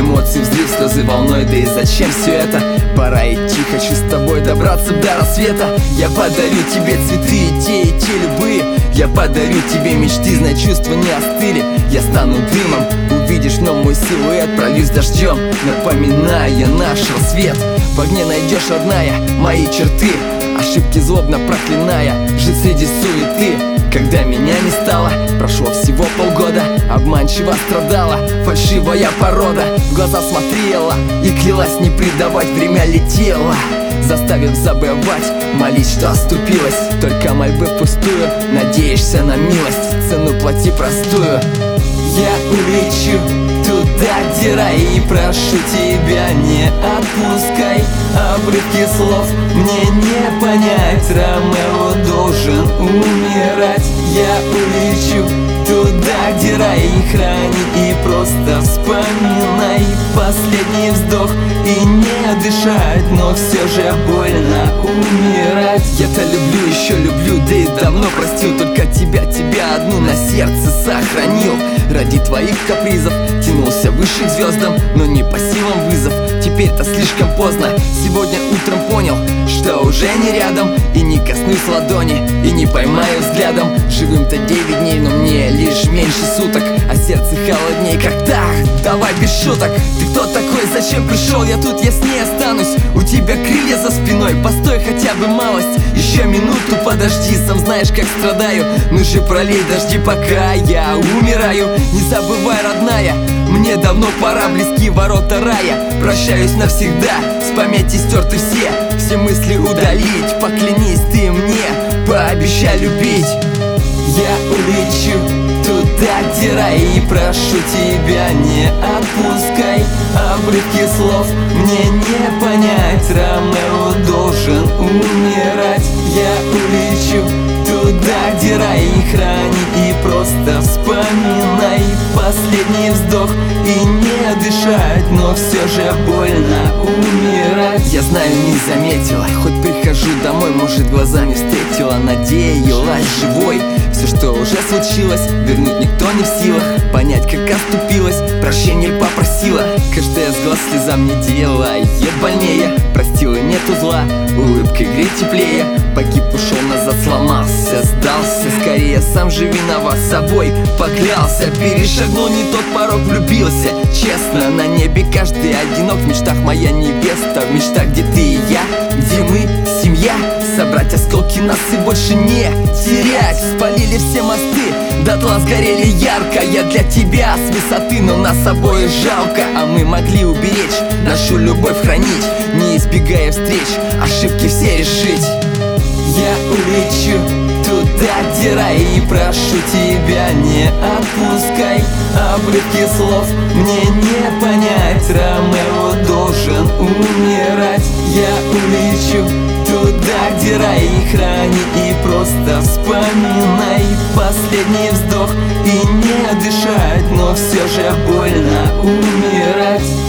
Эмоции, взрыв, слезы волной, да и зачем все это? Пора идти, хочу с тобой добраться до рассвета. Я подарю тебе цветы и те любые. Я подарю тебе мечты, знай, чувства не остыли. Я стану дымом, увидишь, но мой силуэт прольюсь дождем, напоминая наш рассвет. В огне найдешь, родная, мои черты, ошибки злобно проклиная, жить среди суеты. Когда меня не стало, прошло всего полгода, обманчиво страдала фальшивая порода. В глаза смотрела и клялась не предавать, время летело, заставив забывать, молись, что оступилась. Только мольбы впустую, надеешься на милость, цену плати простую. Я улечу туда, где рай, и прошу тебя, не отпускай. Обрывки слов мне не понять, Ромео должен умирать. Я улечу туда, где рай, и храни, и просто вспоминай последний вздох и не дышать, но все же больно умирать. Я-то люблю, еще люблю, да и давно простил, только тебя одну на сердце сохранил. Ради твоих капризов тянулся выше к звездам, но не по силам вызов. Теперь-то слишком поздно, сегодня утром понял, что уже не рядом. И не коснусь ладони, и не поймаю взглядом. Живым-то 9 дней, но мне лишь меньше суток, а сердце холодней, как так. Давай без шуток, ты кто такой, зачем пришел? Я тут, я с ней останусь, у тебя крылья за спиной. Постой хотя бы малость, еще минуту подожди. Сам знаешь, как страдаю, ну же пролей дожди, пока я умираю. Не забывай, родная, мне давно пора, близки ворота рая. Прощаюсь навсегда, с памяти стерты все мысли удалить. Поклянись ты мне, пообещай любить. Я улечу туда, где рай, и прошу тебя, не отпускай. Обрывки слов мне не понять, Ромео должен умирать. Я улечу туда, где рай, и храни, и просто вспоминай последний вздох и не дышать, но все же больно умирать. Я знаю, не заметила, хоть прихожу домой, может, глазами встретила, надеялась живой. Все, что уже случилось, вернуть никто не в силах, понять, как оступилась, прощения попросила. Каждая с глаз слезам не делает больнее, простила, нету зла, улыбкой греть теплее. Погиб, ушел назад, сломался, сдался, скорее сам же виноват, собой поклялся. Перешагнул не тот порог, влюбился честно. На небе каждый одинок, в мечтах моя невеста, в мечтах, где ты и я, где мы, семья. Собрать осколки нас и больше не терять. Спалили все мосты, дотла сгорели ярко. Я для тебя с высоты, но нас обоих жалко. А мы могли уберечь, нашу любовь хранить, не избегая встреч, ошибки все решить. Я улечу туда, где рай, и прошу тебя, не отпускай. Обрывки слов мне не понять, Ромео должен умирать. Я улечу туда, где рай, и храни, и просто вспоминай последний вздох и не дышать, но все же больно умирать.